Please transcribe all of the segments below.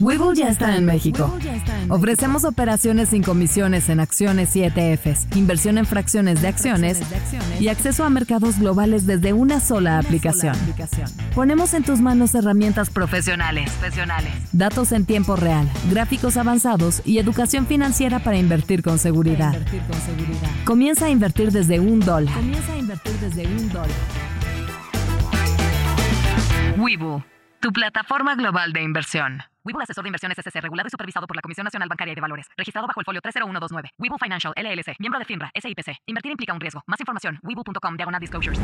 Webull ya está en México. Ofrecemos operaciones sin comisiones en acciones y ETFs, inversión en fracciones de acciones y acceso a mercados globales desde una sola aplicación. Ponemos en tus manos herramientas profesionales, datos en tiempo real, gráficos avanzados y educación financiera para invertir con seguridad. Comienza a invertir desde $1. Webull, tu plataforma global de inversión. Webull Asesor de Inversiones S.C. regulado y supervisado por la Comisión Nacional Bancaria y de Valores. Registrado bajo el folio 30129. Webull Financial, LLC. Miembro de FINRA, SIPC. Invertir implica un riesgo. Más información, webull.com/disclosures.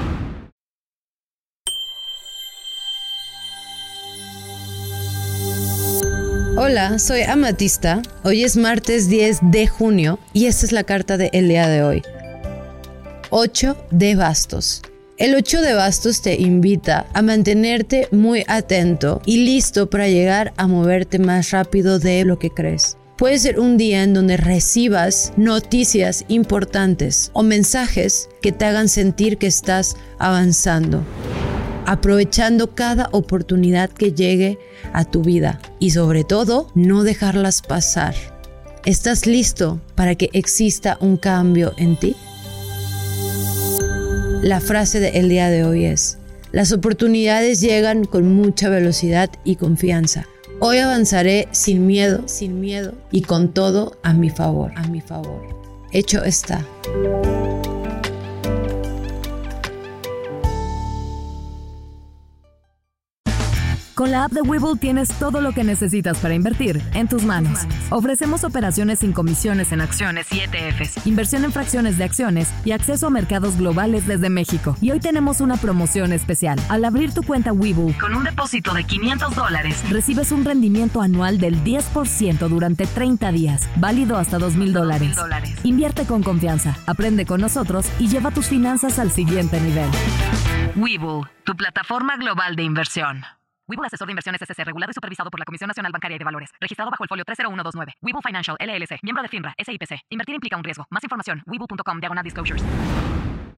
Hola, soy Amatista. Hoy es martes 10 de junio y esta es la carta del día de hoy. 8 de bastos. El 8 de bastos te invita a mantenerte muy atento y listo para llegar a moverte más rápido de lo que crees. Puede ser un día en donde recibas noticias importantes o mensajes que te hagan sentir que estás avanzando, aprovechando cada oportunidad que llegue a tu vida y sobre todo no dejarlas pasar. ¿Estás listo para que exista un cambio en ti? La frase del día de hoy es: las oportunidades llegan con mucha velocidad y confianza. Hoy avanzaré sin miedo y con todo a mi favor. Hecho está. Con la app de Webull tienes todo lo que necesitas para invertir en tus manos. Ofrecemos operaciones sin comisiones en acciones y ETFs, inversión en fracciones de acciones y acceso a mercados globales desde México. Y hoy tenemos una promoción especial. Al abrir tu cuenta Webull con un depósito de $500, recibes un rendimiento anual del 10% durante 30 días, válido hasta $2,000. Invierte con confianza, aprende con nosotros y lleva tus finanzas al siguiente nivel. Webull, tu plataforma global de inversión. Webull Asesor de Inversiones S.C. regulado y supervisado por la Comisión Nacional Bancaria y de Valores. Registrado bajo el folio 30129. Webull Financial, LLC. Miembro de FINRA, SIPC. Invertir implica un riesgo. Más información, webull.com/disclosures.